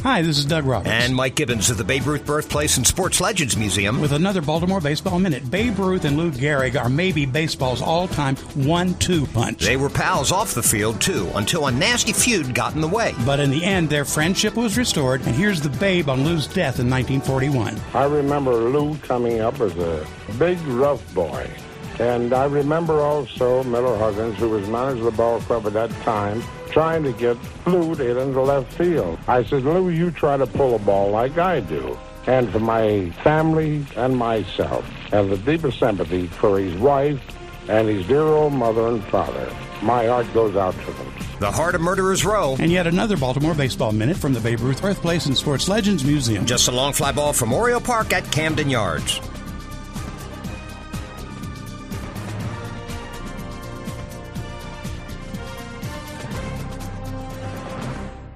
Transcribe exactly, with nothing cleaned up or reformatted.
Hi, this is Doug Roberts. And Mike Gibbons of the Babe Ruth Birthplace and Sports Legends Museum. With another Baltimore Baseball Minute. Babe Ruth and Lou Gehrig are maybe baseball's all-time one two punch. They were pals off the field, too, until a nasty feud got in the way. But in the end, their friendship was restored, and here's the Babe on Lou's death in nineteen forty-one. I remember Lou coming up as a big, rough boy. And I remember also Miller Huggins, who was manager of the ball club at that time, trying to get Lou to hit into left field. I said, Lou, you try to pull a ball like I do. And for my family and myself, I have the deepest sympathy for his wife and his dear old mother and father. My heart goes out to them. The heart of Murderers Row. And yet another Baltimore Baseball Minute from the Babe Ruth Birthplace and Sports Legends Museum. Just a long fly ball from Oriole Park at Camden Yards.